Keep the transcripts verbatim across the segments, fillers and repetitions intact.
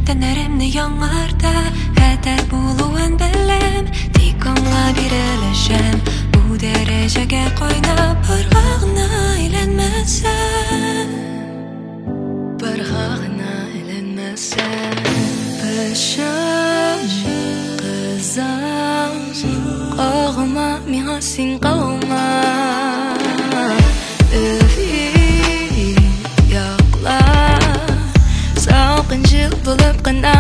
Тәнәремне яңарта, хәтәр булуын беләм. Тик аңлап бирелешәм, бу дәрәҗәгә кайнап барга гына әйләнмәсәм. Барга гына әйләнмәсәм. Пәшәм, кызам, кагыма, миңа син калма. Булып кына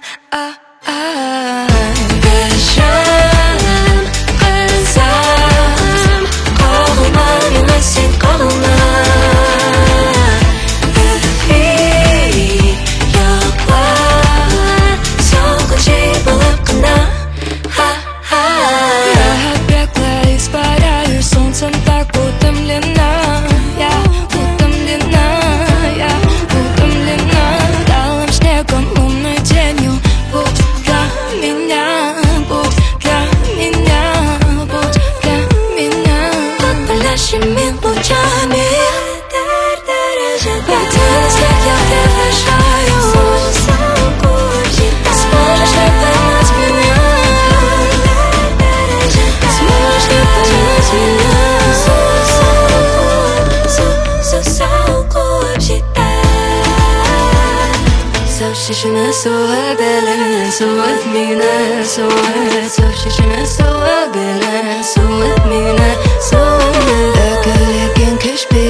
Бәшәм, кызам, кагыма, миңа син калма. Өфи, якла, салкын җил булып кына. Я бегла, испаряюсь солнцем так утомлена. Я утомлена, я утомлена. Талым снегом лунной тенью. Будь для меня, будь для меня, будь для меня. Под палящими лучами Потянусь, как я приглашаю. Сможешь ли поймать меня? Сможешь ли поймать меня? Совшишина суа белен, суат мина, суат. Совшишина суа белен, суат мина, суат. Әкелеген кеш бе